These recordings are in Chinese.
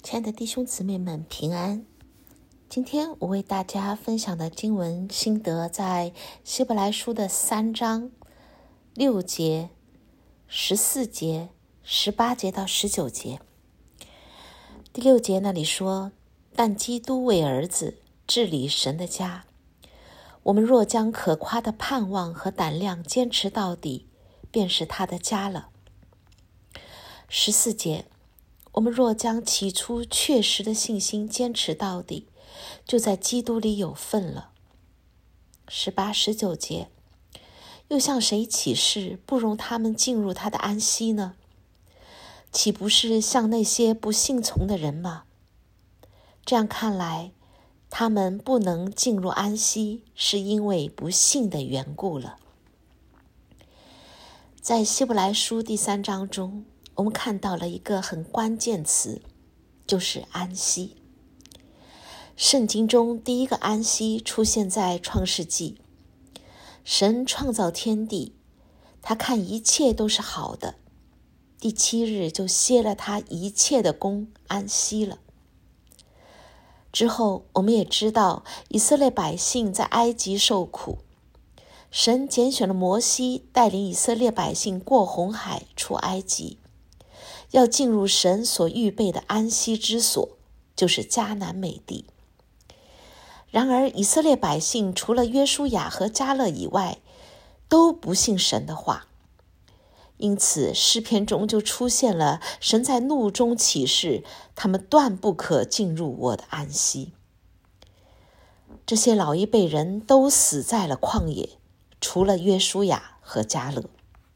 亲爱的弟兄姊妹们平安。今天我为大家分享的经文心得在希伯来书的3章6节、14节、18节到19节。第6节那里说，但基督为儿子治理神的家，我们若将可夸的盼望和胆量坚持到底，便是他的家了。14节，我们若将起初确实的信心坚持到底，就在基督里有份了。18、19节，又向谁起誓不容他们进入他的安息呢？岂不是向那些不信从的人吗？这样看来，他们不能进入安息，是因为不信的缘故了。在希伯来书第3章中，我们看到了一个很关键词，就是安息。圣经中第一个安息出现在创世纪。神创造天地，他看一切都是好的，第7日就歇了他一切的工，安息了。之后我们也知道，以色列百姓在埃及受苦，神拣选了摩西，带领以色列百姓过红海出埃及，要进入神所预备的安息之所，就是迦南美地。然而以色列百姓除了约书亚和迦勒以外，都不信神的话，因此诗篇中就出现了神在怒中起誓，他们断不可进入我的安息。这些老一辈人都死在了旷野，除了约书亚和迦勒。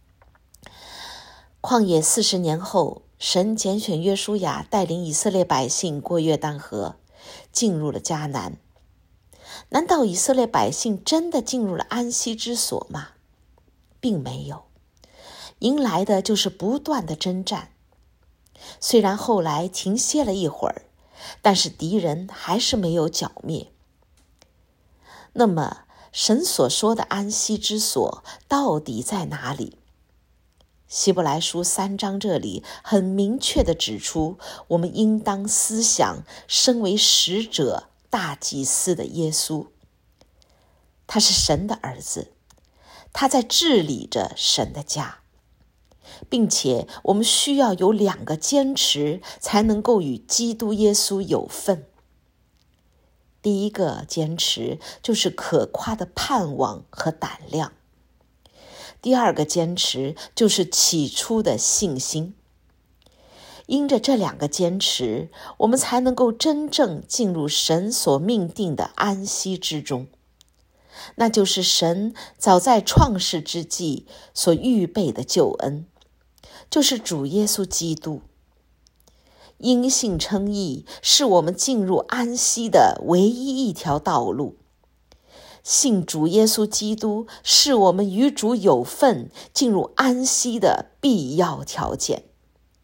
旷野40年后，神拣选约书亚带领以色列百姓过约旦河，进入了迦南。难道以色列百姓真的进入了安息之所吗？并没有，迎来的就是不断的征战。虽然后来停歇了一会儿，但是敌人还是没有剿灭。那么神所说的安息之所到底在哪里？希伯来书3章这里很明确地指出，我们应当思想身为使者大祭司的耶稣。他是神的儿子，他在治理着神的家，并且我们需要有2个坚持，才能够与基督耶稣有份。第一个坚持就是可夸的盼望和胆量。第2个坚持就是起初的信心。因着这2个坚持，我们才能够真正进入神所命定的安息之中，那就是神早在创世之际所预备的救恩，就是主耶稣基督。因信称义是我们进入安息的唯一一条道路。信主耶稣基督是我们与主有份进入安息的必要条件。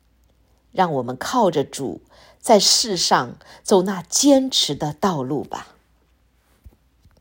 让我们靠着主，在世上走那坚持的道路吧。